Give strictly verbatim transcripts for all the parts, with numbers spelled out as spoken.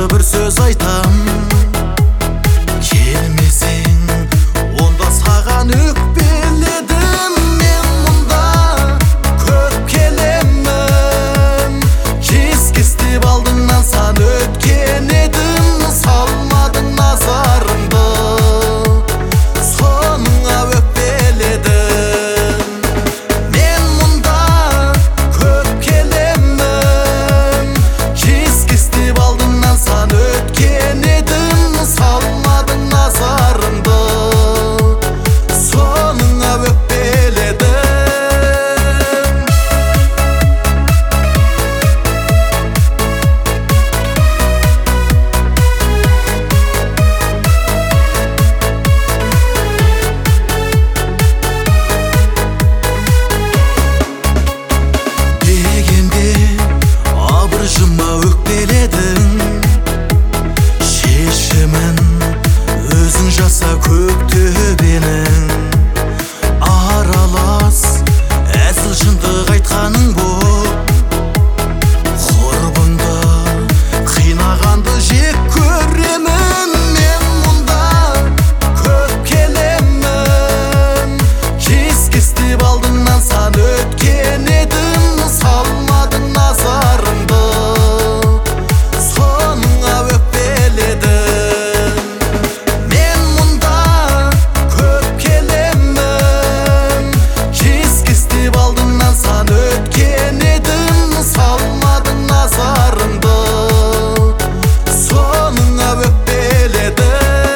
жақсы бір сөз айтам, келмесең онда саған өкпеледім. Мен мұнда көп келемін, кес-кестеп алдыңнан сан өткен едім. Салмадың назарыңды, соныңа өкпеледім. Мен мұнда көп келемін, кес-кестеп алдыңнан сан өткен едім. Салмадың назарыңды, соныңа өкпеледім. Дегенде абыржыма өкпеледің, шешімін өзің жаса көк төбенің. Аралас әзіл шындық айтқаның боп, құрбыңды қинағанды жек көремін. Мен мұнда көп келемін, кес-кестеп алдыңнан сан өткен едім. Салмадың назарыңды, соныңа өкпеледім. Мен мұнда көп келемін, кес-кестеп алдыңнан сан өткен едім. Салмадың назарыңды, соныңа өкпеледім.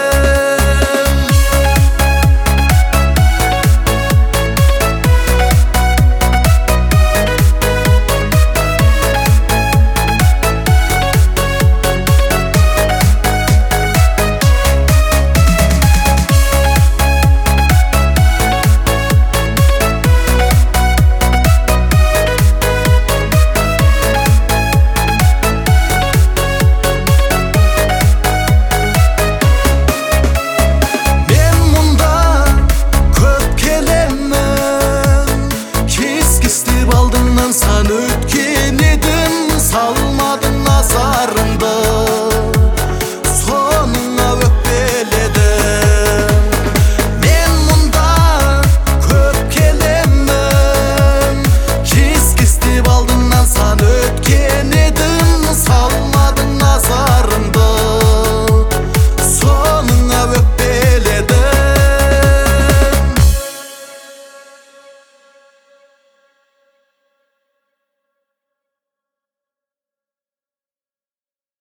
Мен мұнда көп келемін, кес-кестеп алдыңнан сан өткен